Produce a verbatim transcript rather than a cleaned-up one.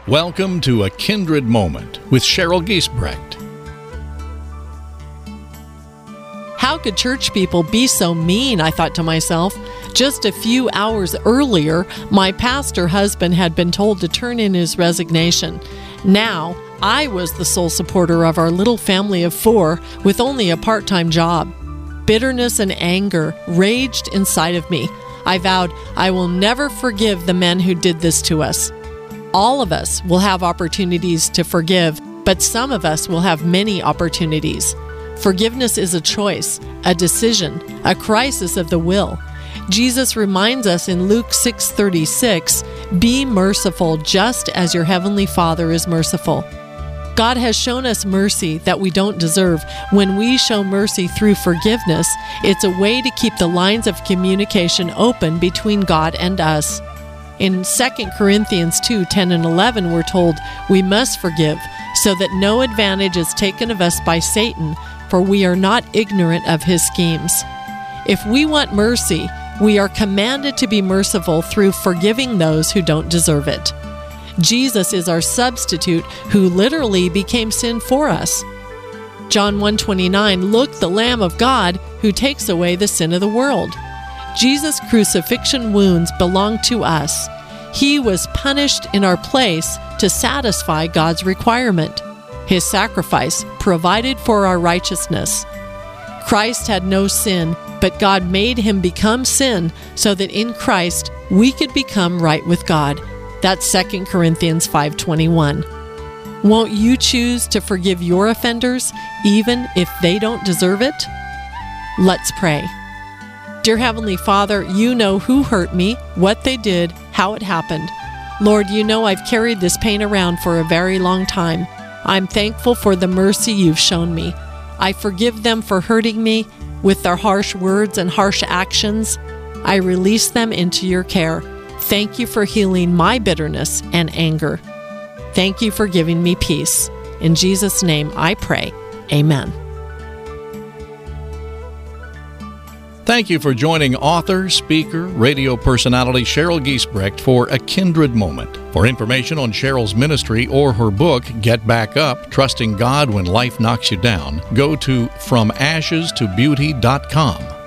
Welcome to A Kindred Moment with Cheryl Giesbrecht. How could church people be so mean, I thought to myself. Just a few hours earlier, my pastor husband had been told to turn in his resignation. Now, I was the sole supporter of our little family of four with only a part-time job. Bitterness and anger raged inside of me. I vowed I will never forgive the men who did this to us. All of us will have opportunities to forgive, but some of us will have many opportunities. Forgiveness is a choice, a decision, a crisis of the will. Jesus reminds us in Luke six thirty-six, "Be merciful just as your heavenly Father is merciful." God has shown us mercy that we don't deserve. When we show mercy through forgiveness, it's a way to keep the lines of communication open between God and us. In Second Corinthians two ten and eleven, we're told we must forgive so that no advantage is taken of us by Satan, for we are not ignorant of his schemes. If we want mercy, we are commanded to be merciful through forgiving those who don't deserve it. Jesus is our substitute who literally became sin for us. John one twenty-nine, "Look, the Lamb of God who takes away the sin of the world." Jesus' crucifixion wounds belong to us. He was punished in our place to satisfy God's requirement. His sacrifice provided for our righteousness. Christ had no sin, but God made him become sin so that in Christ we could become right with God. That's Second Corinthians five twenty-one. Won't you choose to forgive your offenders even if they don't deserve it? Let's pray. Dear Heavenly Father, you know who hurt me, what they did, how it happened. Lord, you know I've carried this pain around for a very long time. I'm thankful for the mercy you've shown me. I forgive them for hurting me with their harsh words and harsh actions. I release them into your care. Thank you for healing my bitterness and anger. Thank you for giving me peace. In Jesus' name I pray. Amen. Thank you for joining author, speaker, radio personality Cheryl Giesbrecht for A Kindred Moment. For information on Cheryl's ministry or her book, Get Back Up, Trusting God When Life Knocks You Down, go to from ashes to beauty dot com.